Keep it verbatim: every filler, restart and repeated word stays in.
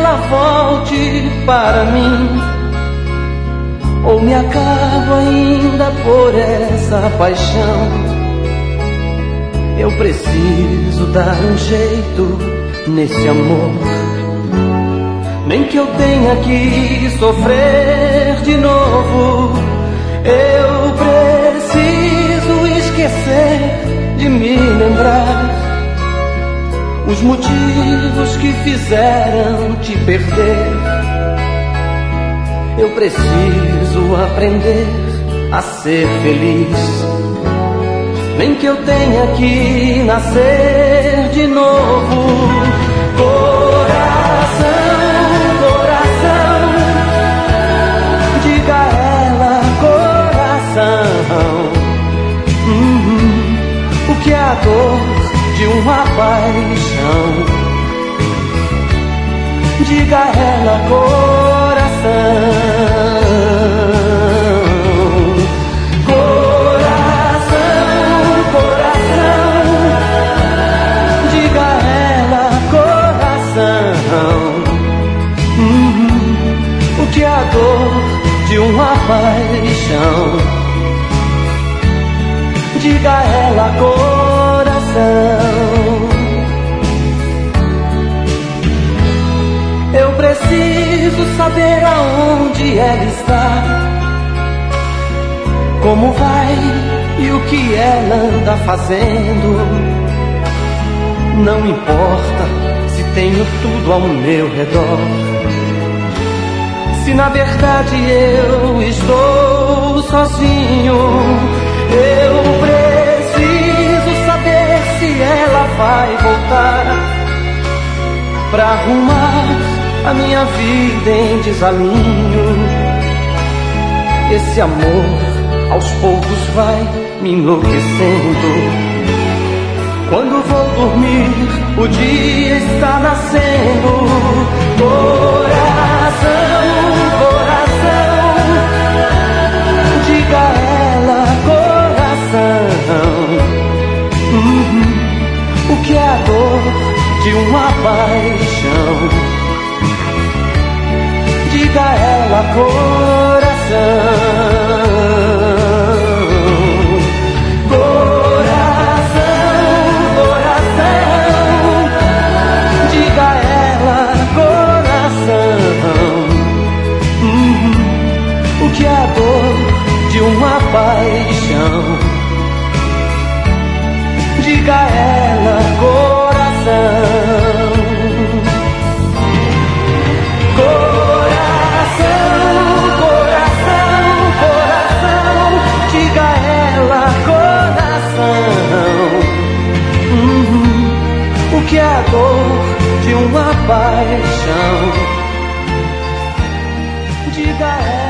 ela volte para mim, ou me acabo ainda por essa paixão. Eu preciso dar um jeito nesse amor, nem que eu tenha que sofrer de novo. Eu preciso esquecer de me lembrar os motivos que fizeram te perder. Eu preciso aprender a ser feliz, nem que eu tenha que nascer de novo. Coração, coração, diga a ela, coração, uhum, o que é a dor de uma paixão. Diga a ela, coração, coração, coração, diga a ela, coração, uhum, o que é a dor de uma paixão. Diga a ela, coração. Eu preciso saber aonde ela está, como vai e o que ela anda fazendo. Não importa se tenho tudo ao meu redor, se na verdade eu estou sozinho. Eu preciso saber se ela vai voltar pra arrumar a minha vida em desalinho. Esse amor aos poucos vai me enlouquecendo. Quando vou dormir, o dia está nascendo. Coração, coração, diga a ela, coração, uhum, o que é a dor de uma paixão. Diga a ela, coração, coração, coração, diga a ela, coração, uhum, o que é a dor de uma paixão. Diga a ela, coração, que é a dor de uma paixão. Diga a ela.